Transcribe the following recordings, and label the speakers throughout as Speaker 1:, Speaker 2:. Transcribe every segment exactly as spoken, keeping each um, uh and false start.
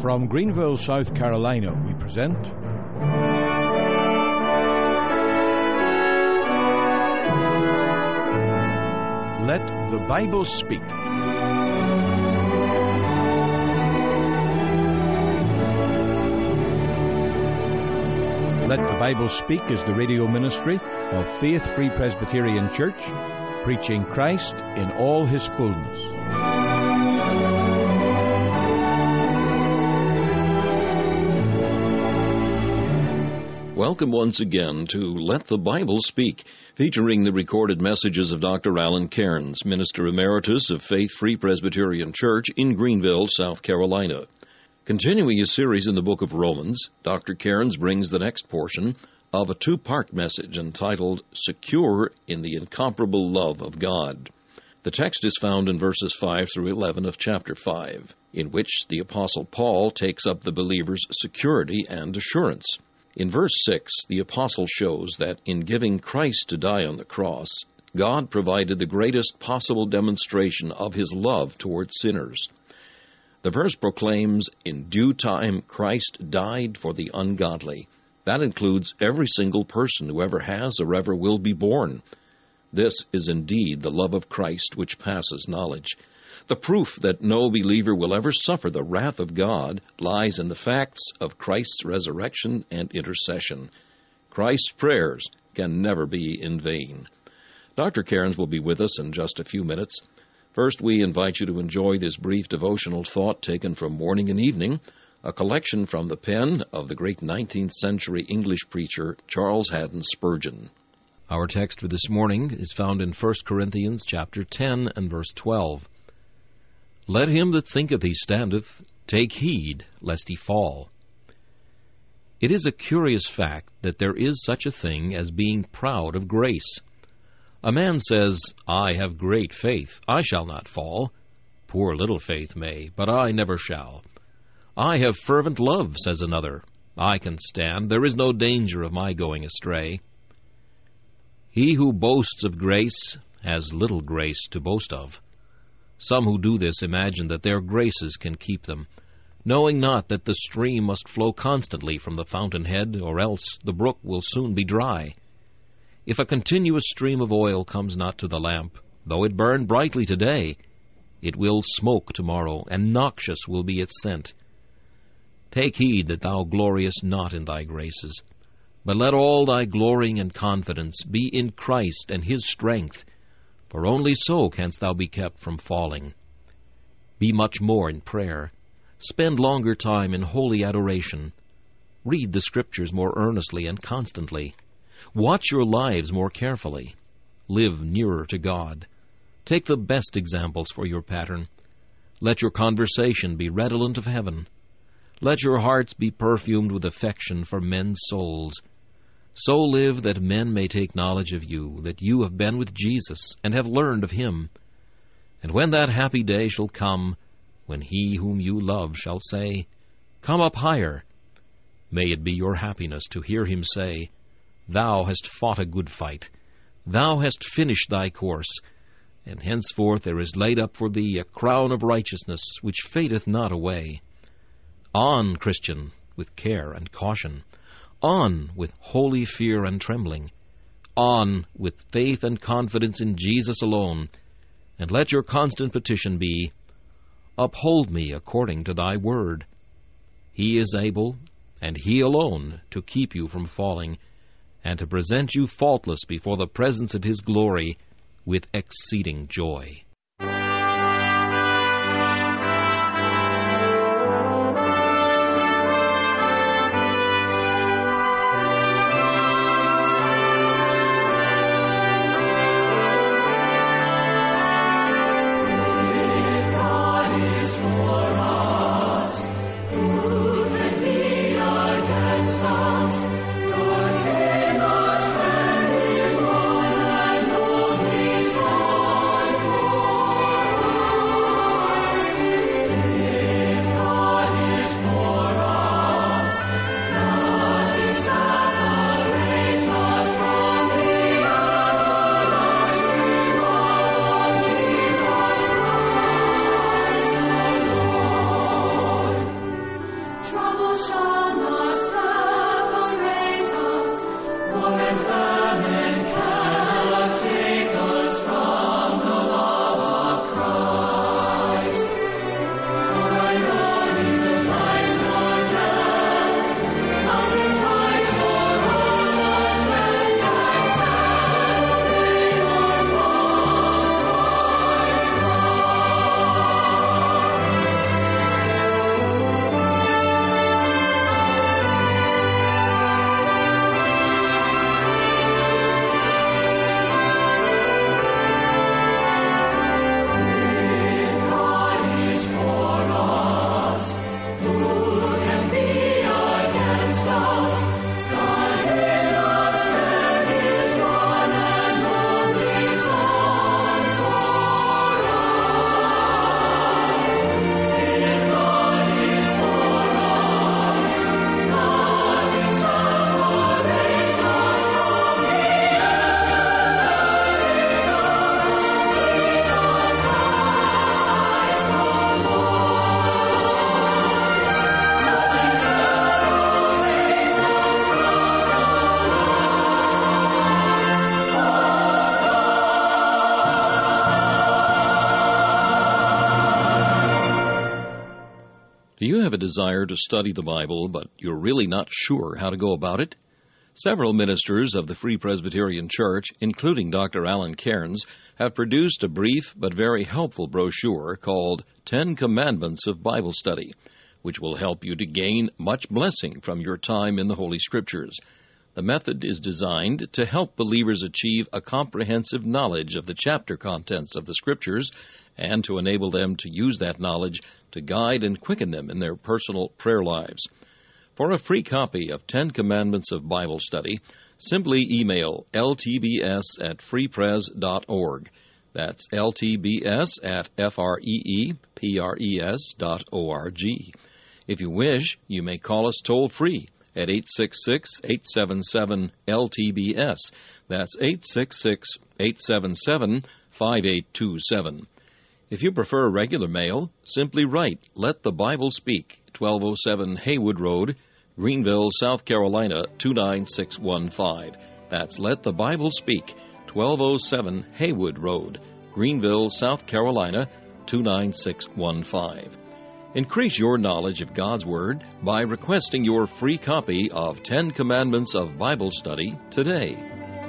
Speaker 1: From Greenville, South Carolina, we present Let the Bible Speak. Let the Bible Speak is the radio ministry of Faith Free Presbyterian Church, preaching Christ in all His fullness.
Speaker 2: Welcome once again to Let the Bible Speak, featuring the recorded messages of Doctor Alan Cairns, Minister Emeritus of Faith Free Presbyterian Church in Greenville, South Carolina. Continuing his series in the book of Romans, Doctor Cairns brings the next portion of a two-part message entitled, Secure in the Incomparable Love of God. The text is found in verses five through eleven of chapter five, in which the Apostle Paul takes up the believer's security and assurance. In verse six, the apostle shows that in giving Christ to die on the cross, God provided the greatest possible demonstration of His love toward sinners. The verse proclaims, in due time Christ died for the ungodly. That includes every single person who ever has or ever will be born. This is indeed the love of Christ which passes knowledge. The proof that no believer will ever suffer the wrath of God lies in the facts of Christ's resurrection and intercession. Christ's prayers can never be in vain. Doctor Cairns will be with us in just a few minutes. First, we invite you to enjoy this brief devotional thought taken from Morning and Evening, a collection from the pen of the great nineteenth century English preacher Charles Haddon Spurgeon.
Speaker 3: Our text for this morning is found in First Corinthians chapter ten and verse twelve. Let him that thinketh he standeth take heed lest he fall. It is a curious fact that there is such a thing as being proud of grace. A man says, I have great faith, I shall not fall. Poor little faith may, but I never shall. I have fervent love, says another. I can stand, there is no danger of my going astray. He who boasts of grace has little grace to boast of. Some who do this imagine that their graces can keep them, knowing not that the stream must flow constantly from the fountainhead, or else the brook will soon be dry. If a continuous stream of oil comes not to the lamp, though it burn brightly today, it will smoke tomorrow, and noxious will be its scent. Take heed that thou gloriest not in thy graces, but let all thy glorying and confidence be in Christ and His strength, for only so canst thou be kept from falling. Be much more in prayer. Spend longer time in holy adoration. Read the Scriptures more earnestly and constantly. Watch your lives more carefully. Live nearer to God. Take the best examples for your pattern. Let your conversation be redolent of heaven. Let your hearts be perfumed with affection for men's souls. So live that men may take knowledge of you, that you have been with Jesus, and have learned of Him. And when that happy day shall come, when He whom you love shall say, Come up higher, may it be your happiness to hear Him say, Thou hast fought a good fight, thou hast finished thy course, and henceforth there is laid up for thee a crown of righteousness, which fadeth not away. On, Christian, with care and caution. On with holy fear and trembling. On with faith and confidence in Jesus alone. And let your constant petition be, Uphold me according to thy word. He is able, and He alone, to keep you from falling, and to present you faultless before the presence of His glory with exceeding joy.
Speaker 2: Do you have a desire to study the Bible, but you're really not sure how to go about it? Several ministers of the Free Presbyterian Church, including Doctor Alan Cairns, have produced a brief but very helpful brochure called Ten Commandments of Bible Study, which will help you to gain much blessing from your time in the Holy Scriptures. The method is designed to help believers achieve a comprehensive knowledge of the chapter contents of the Scriptures and to enable them to use that knowledge to guide and quicken them in their personal prayer lives. For a free copy of Ten Commandments of Bible Study, simply email L T B S at free pres dot org. That's L T B S at F R E E P R E S dot O R G. If you wish, you may call us toll-free at eight six six, eight seven seven, L T B S. That's eight six six, eight seven seven, five eight two seven. If you prefer regular mail, simply write Let the Bible Speak, twelve oh seven Haywood Road, Greenville, South Carolina, two nine six one five. That's Let the Bible Speak, twelve oh seven Haywood Road, Greenville, South Carolina, two nine six one five. Increase your knowledge of God's Word by requesting your free copy of Ten Commandments of Bible Study today.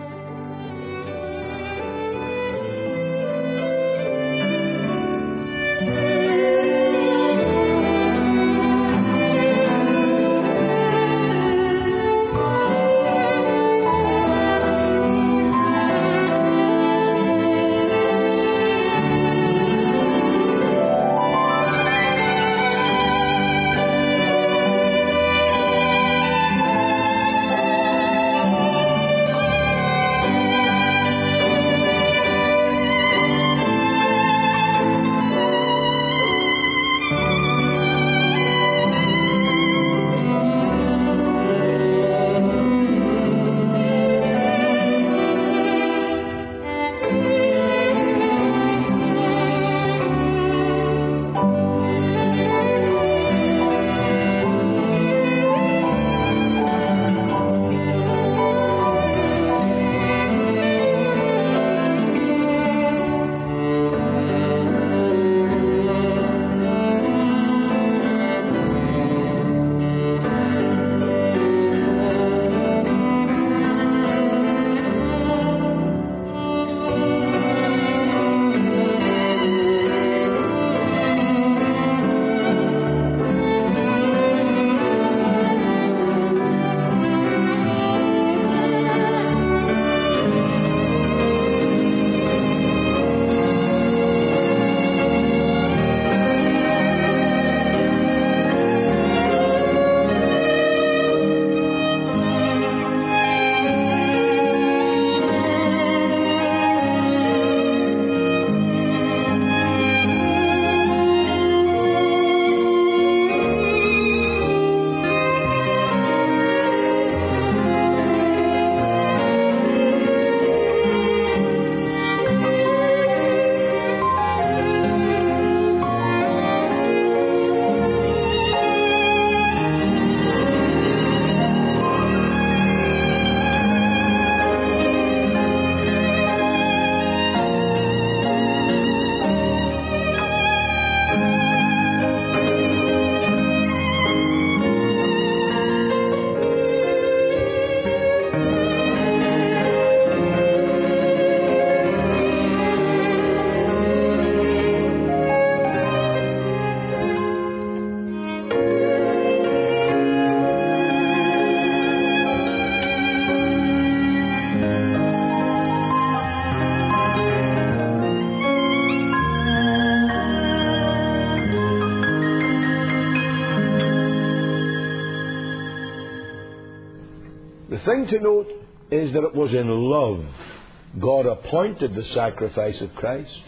Speaker 4: The thing to note is that it was in love God appointed the sacrifice of Christ.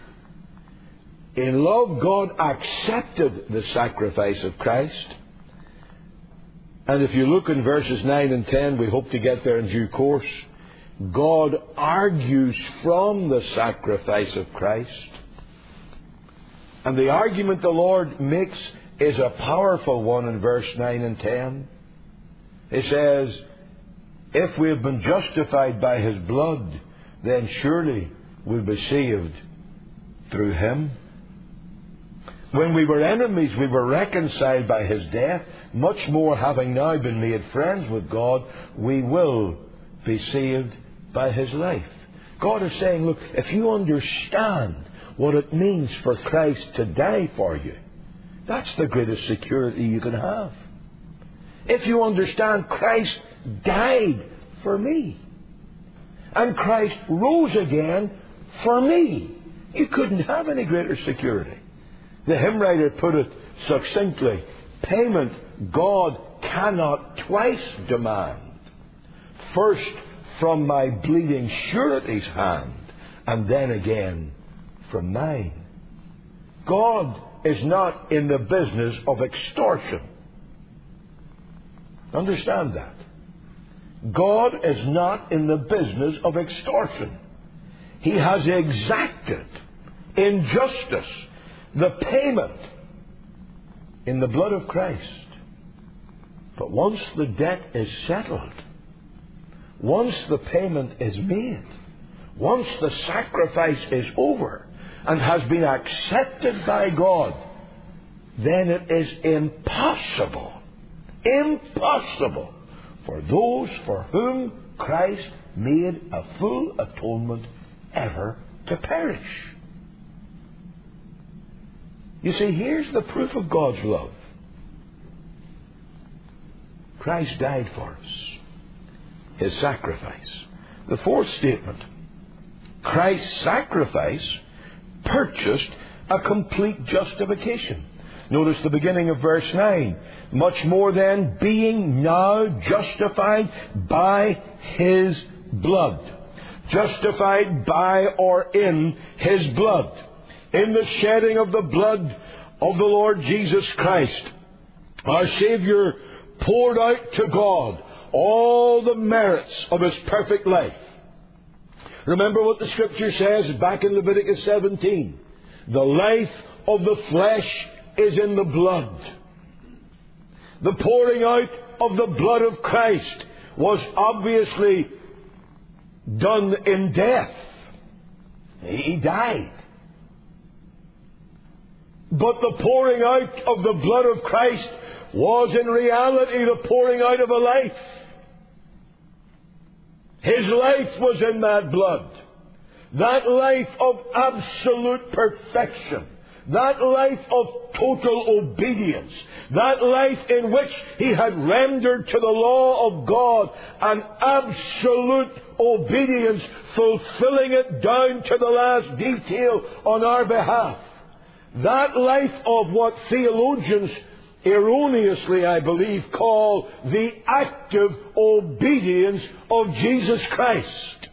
Speaker 4: In love, God accepted the sacrifice of Christ. And if you look in verses nine and ten, we hope to get there in due course, God argues from the sacrifice of Christ. And the argument the Lord makes is a powerful one in verse nine and ten. He says, if we have been justified by His blood, then surely we'll be saved through Him. When we were enemies, we were reconciled by His death. Much more, having now been made friends with God, we will be saved by His life. God is saying, look, if you understand what it means for Christ to die for you, that's the greatest security you can have. If you understand Christ died for me, and Christ rose again for me, you couldn't have any greater security. The hymn writer put it succinctly: payment God cannot twice demand. First from my bleeding surety's hand, and then again from mine. God is not in the business of extortion. Understand that. God is not in the business of extortion. He has exacted in justice the payment in the blood of Christ. But once the debt is settled, once the payment is made, once the sacrifice is over and has been accepted by God, then it is impossible, impossible for those for whom Christ made a full atonement ever to perish. You see, here's the proof of God's love. Christ died for us. His sacrifice. The fourth statement: Christ's sacrifice purchased a complete justification. Notice the beginning of verse nine. Much more then, being now justified by His blood. Justified by or in His blood. In the shedding of the blood of the Lord Jesus Christ, our Savior poured out to God all the merits of His perfect life. Remember what the Scripture says back in Leviticus seventeen. The life of the flesh is in the blood. The pouring out of the blood of Christ was obviously done in death. He died. But the pouring out of the blood of Christ was in reality the pouring out of a life. His life was in that blood. That life of absolute perfection. That life of total obedience. That life in which He had rendered to the law of God an absolute obedience, fulfilling it down to the last detail on our behalf. That life of what theologians erroneously, I believe, call the active obedience of Jesus Christ.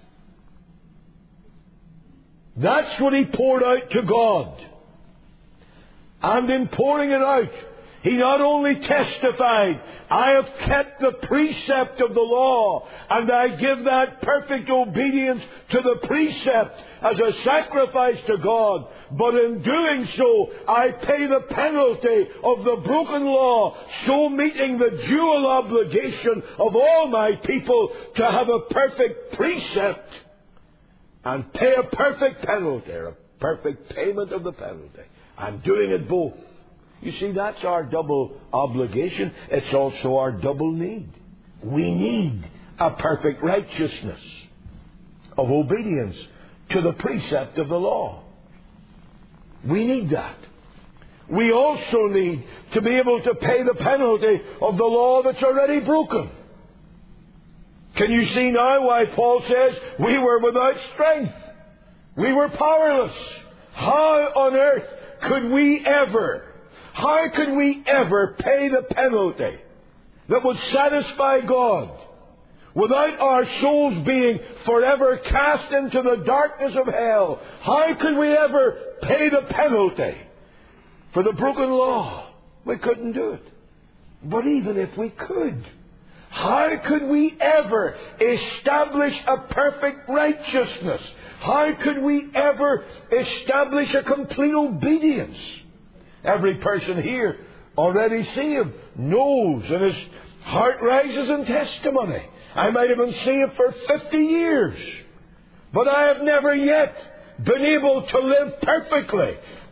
Speaker 4: That's what He poured out to God. And in pouring it out, He not only testified, I have kept the precept of the law, and I give that perfect obedience to the precept as a sacrifice to God, but in doing so, I pay the penalty of the broken law, so meeting the dual obligation of all my people to have a perfect precept and pay a perfect penalty, or a perfect payment of the penalty. I'm doing it both. You see, that's our double obligation. It's also our double need. We need a perfect righteousness of obedience to the precept of the law. We need that. We also need to be able to pay the penalty of the law that's already broken. Can you see now why Paul says we were without strength? We were powerless. How on earth could we ever, how could we ever pay the penalty that would satisfy God without our souls being forever cast into the darkness of hell? How could we ever pay the penalty for the broken law? We couldn't do it. But even if we could, how could we ever establish a perfect righteousness? How could we ever establish a complete obedience? Every person here already saved knows, and his heart rises in testimony. I might have been saved for fifty years, but I have never yet been able to live perfectly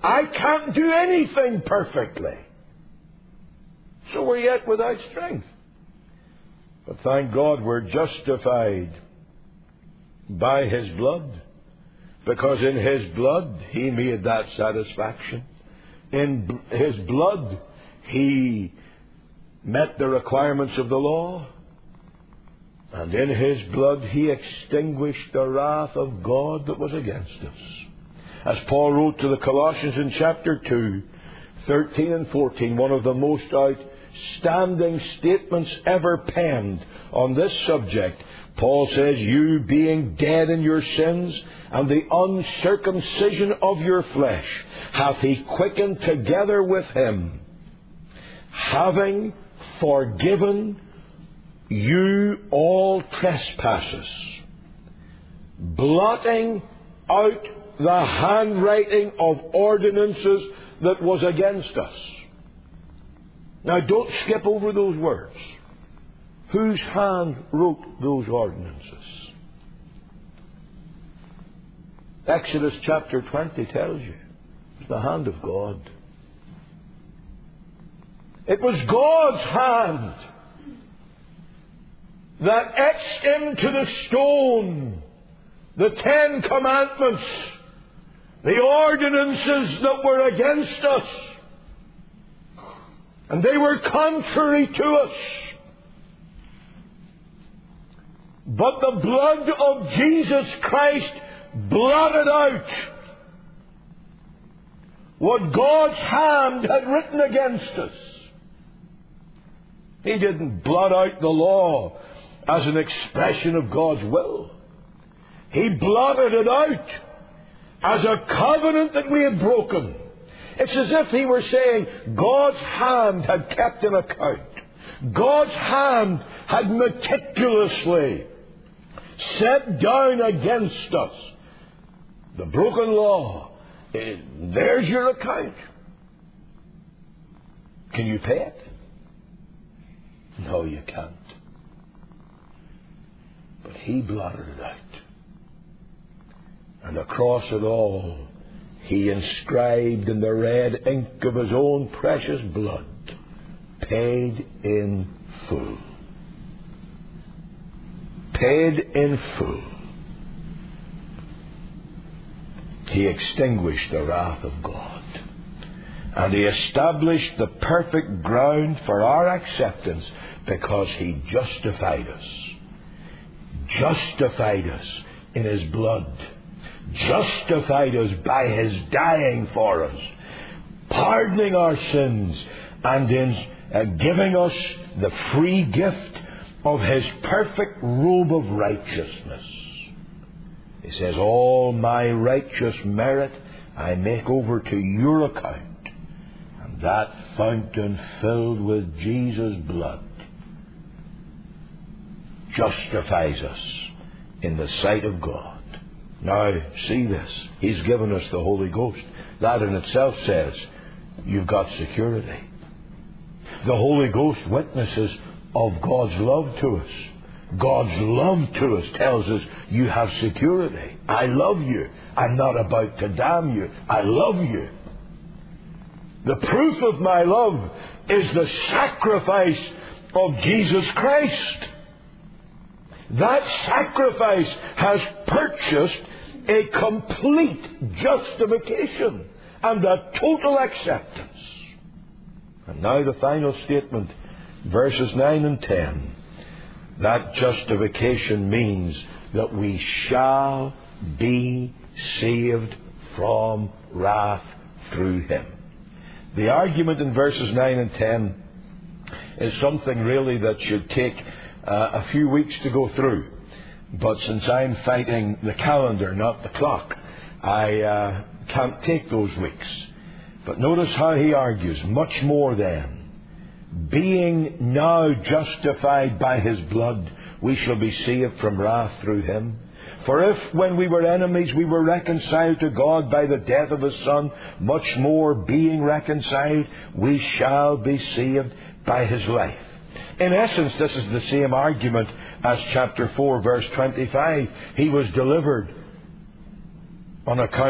Speaker 4: I can't do anything perfectly. So we're yet without strength. But thank God we're justified by His blood. Because in His blood He made that satisfaction. In His blood He met the requirements of the law. And in His blood He extinguished the wrath of God that was against us. As Paul wrote to the Colossians in chapter two, thirteen and fourteen, one of the most outstanding statements ever penned on this subject, Paul says, you being dead in your sins and the uncircumcision of your flesh, hath He quickened together with Him, having forgiven you all trespasses, blotting out the handwriting of ordinances that was against us. Now don't skip over those words. Whose hand wrote those ordinances? Exodus chapter twenty tells you. It's the hand of God. It was God's hand that etched into the stone the Ten Commandments, the ordinances that were against us. And they were contrary to us. But the blood of Jesus Christ blotted out what God's hand had written against us. He didn't blot out the law as an expression of God's will. He blotted it out as a covenant that we had broken. It's as if He were saying God's hand had kept an account. God's hand had meticulously set down against us the broken law. There's your account. Can you pay it? No, you can't. But He blotted it out. And across it all, He inscribed in the red ink of His own precious blood, paid in full. Paid in full. He extinguished the wrath of God. And He established the perfect ground for our acceptance because He justified us. Justified us in His blood. Justified us by His dying for us. Pardoning our sins and in uh, giving us the free gift of His perfect robe of righteousness. He says, all my righteous merit I make over to your account. And that fountain filled with Jesus' blood justifies us in the sight of God. Now, see this. He's given us the Holy Ghost. That in itself says you've got security. The Holy Ghost witnesses of God's love to us. God's love to us tells us you have security. I love you. I'm not about to damn you. I love you. The proof of my love is the sacrifice of Jesus Christ. That sacrifice has purchased a complete justification and a total acceptance. And now the final statement, verses nine and ten. That justification means that we shall be saved from wrath through Him. The argument in verses nine and ten is something really that should take uh, a few weeks to go through. But since I'm fighting the calendar, not the clock, I uh, can't take those weeks. But notice how he argues, much more then. Being now justified by His blood, we shall be saved from wrath through Him. For if, when we were enemies, we were reconciled to God by the death of His Son, much more, being reconciled, we shall be saved by His life. In essence, this is the same argument as chapter four, verse twenty-five. He was delivered on account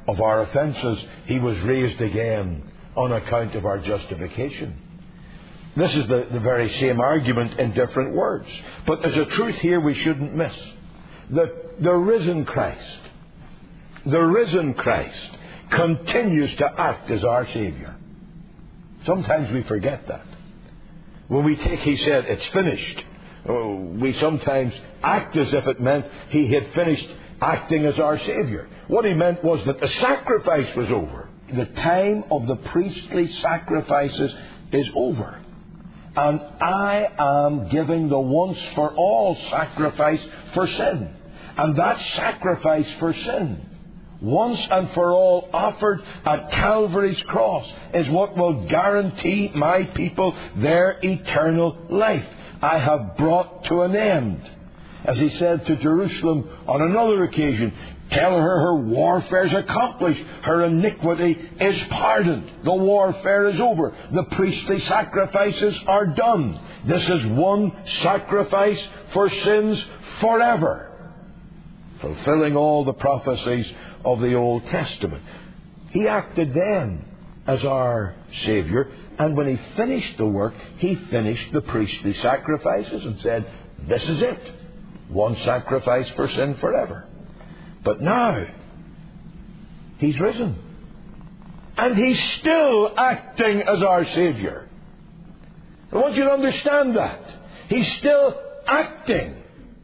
Speaker 4: of our offences, He was raised again on account of our justification. This is the, the very same argument in different words. But there's a truth here we shouldn't miss. The, the risen Christ, the risen Christ continues to act as our Saviour. Sometimes we forget that. When we take, He said, it's finished, we sometimes act as if it meant He had finished acting as our Saviour. What He meant was that the sacrifice was over. The time of the priestly sacrifices is over. And I am giving the once for all sacrifice for sin. And that sacrifice for sin, once and for all offered at Calvary's cross, is what will guarantee my people their eternal life. I have brought to an end. As He said to Jerusalem on another occasion, tell her her warfare is accomplished. Her iniquity is pardoned. The warfare is over. The priestly sacrifices are done. This is one sacrifice for sins forever, fulfilling all the prophecies of the Old Testament. He acted then as our Saviour, and when He finished the work, He finished the priestly sacrifices and said, this is it. One sacrifice for sin forever. But now, He's risen. And He's still acting as our Saviour. I want you to understand that. He's still acting.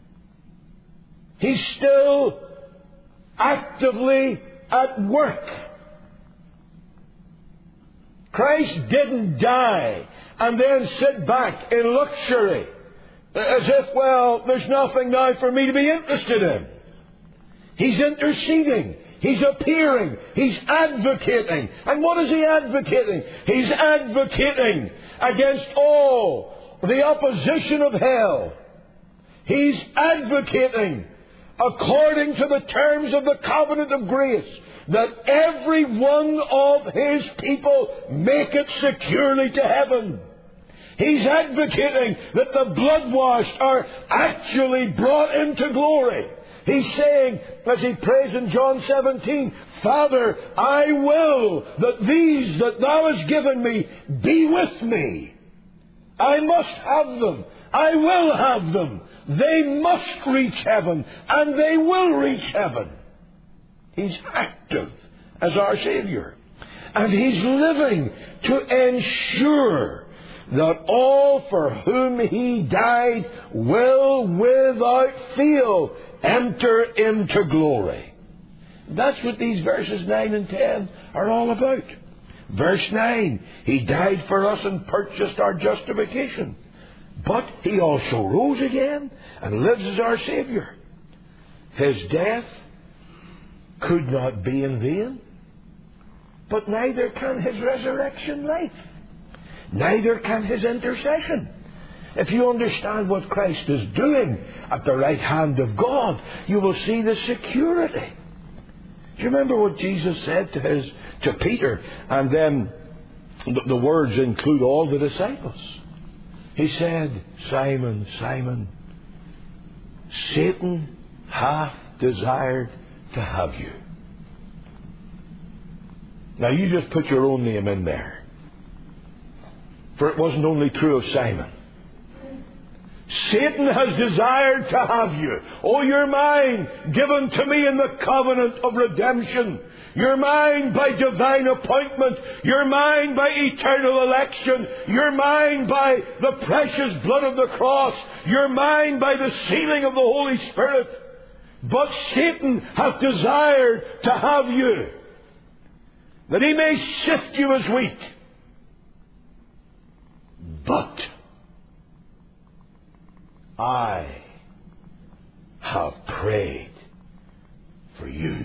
Speaker 4: He's still actively at work. Christ didn't die and then sit back in luxury, as if, well, there's nothing now for me to be interested in. He's interceding. He's appearing. He's advocating. And what is He advocating? He's advocating against all the opposition of hell. He's advocating, according to the terms of the covenant of grace, that every one of His people make it securely to heaven. He's advocating that the blood-washed are actually brought into glory. He's saying, as He prays in John seventeen, Father, I will that these that Thou hast given me be with me. I must have them. I will have them. They must reach heaven, and they will reach heaven. He's active as our Saviour. And He's living to ensure that all for whom He died will without fail enter into glory. That's what these verses nine and ten are all about. Verse nine, He died for us and purchased our justification. But He also rose again and lives as our Saviour. His death could not be in vain, but neither can His resurrection life. Neither can His intercession. If you understand what Christ is doing at the right hand of God, you will see the security. Do you remember what Jesus said to his to Peter? And then the, the words include all the disciples. He said, Simon, Simon, Satan hath desired to have you. Now you just put your own name in there. For it wasn't only true of Simon. Satan has desired to have you. Oh, you're mine, given to me in the covenant of redemption. You're mine by divine appointment. You're mine by eternal election. You're mine by the precious blood of the cross. You're mine by the sealing of the Holy Spirit. But Satan hath desired to have you, that he may sift you as wheat. But I have prayed for you.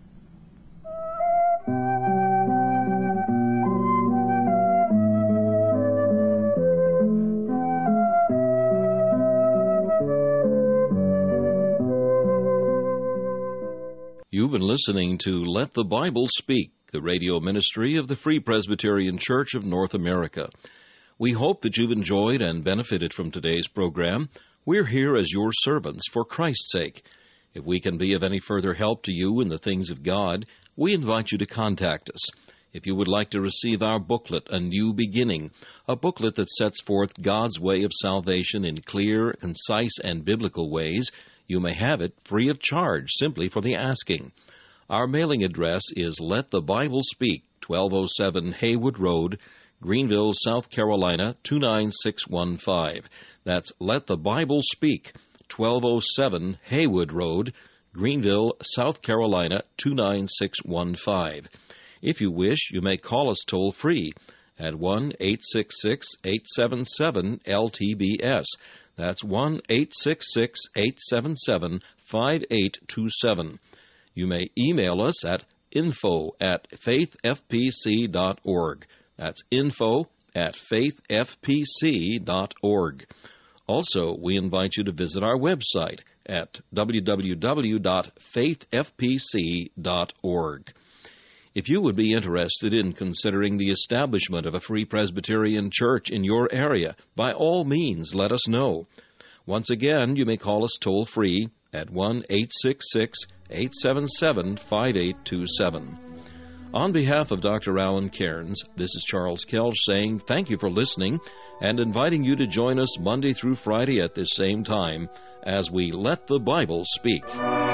Speaker 2: You've been listening to Let the Bible Speak, the radio ministry of the Free Presbyterian Church of North America. We hope that you've enjoyed and benefited from today's program. We're here as your servants for Christ's sake. If we can be of any further help to you in the things of God, we invite you to contact us. If you would like to receive our booklet, A New Beginning, a booklet that sets forth God's way of salvation in clear, concise, and biblical ways, you may have it free of charge, simply for the asking. Our mailing address is Let the Bible Speak, twelve oh seven Haywood Road, Greenville, South Carolina, two nine six one five. That's Let the Bible Speak, twelve oh seven Haywood Road, Greenville, South Carolina, two nine six one five. If you wish, you may call us toll-free at one eight six six, eight seven seven, L T B S. That's one eight six six, eight seven seven, five eight two seven. You may email us at info at faith f p c dot org. That's info at faith f p c dot org. Also, we invite you to visit our website at w w w dot faith f p c dot org. If you would be interested in considering the establishment of a Free Presbyterian Church in your area, by all means, let us know. Once again, you may call us toll-free at one eight six six, eight seven seven, five eight two seven. On behalf of Doctor Alan Cairns, this is Charles Kelch saying thank you for listening and inviting you to join us Monday through Friday at this same time as we Let the Bible Speak.